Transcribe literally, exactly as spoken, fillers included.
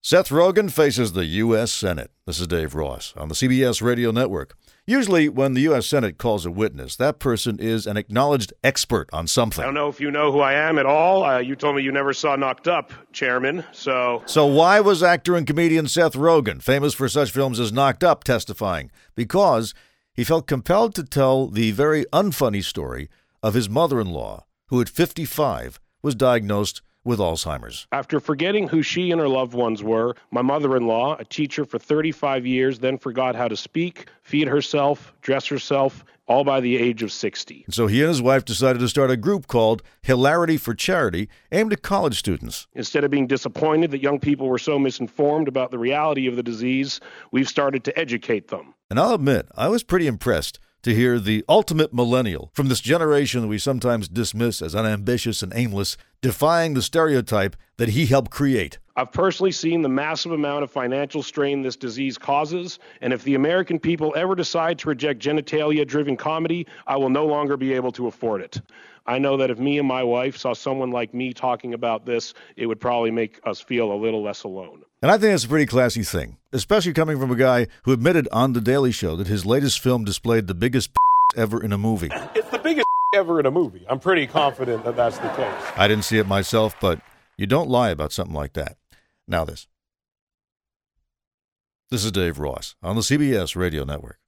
Seth Rogen faces the U S Senate. This is Dave Ross on the C B S Radio Network. Usually, when the U S Senate calls a witness, that person is an acknowledged expert on something. I don't know if you know who I am at all. Uh, you told me you never saw Knocked Up, Chairman, so... So why was actor and comedian Seth Rogen, famous for such films as Knocked Up, testifying? Because he felt compelled to tell the very unfunny story of his mother-in-law, who at fifty-five was diagnosed with Alzheimer's. After forgetting who she and her loved ones were, my mother-in-law, a teacher for thirty-five years, then forgot how to speak, feed herself, dress herself, all by the age of sixty. And so he and his wife decided to start a group called Hilarity for Charity, aimed at college students. Instead of being disappointed that young people were so misinformed about the reality of the disease, we've started to educate them. And I'll admit, I was pretty impressed to hear the ultimate millennial from this generation that we sometimes dismiss as unambitious and aimless, defying the stereotype that he helped create. I've personally seen the massive amount of financial strain this disease causes, and if the American people ever decide to reject genitalia-driven comedy, I will no longer be able to afford it. I know that if me and my wife saw someone like me talking about this, it would probably make us feel a little less alone. And I think that's a pretty classy thing, especially coming from a guy who admitted on The Daily Show that his latest film displayed the biggest ever in a movie. It's the biggest ever in a movie. I'm pretty confident that that's the case. I didn't see it myself, but you don't lie about something like that. Now this. This is Dave Ross on the C B S Radio Network.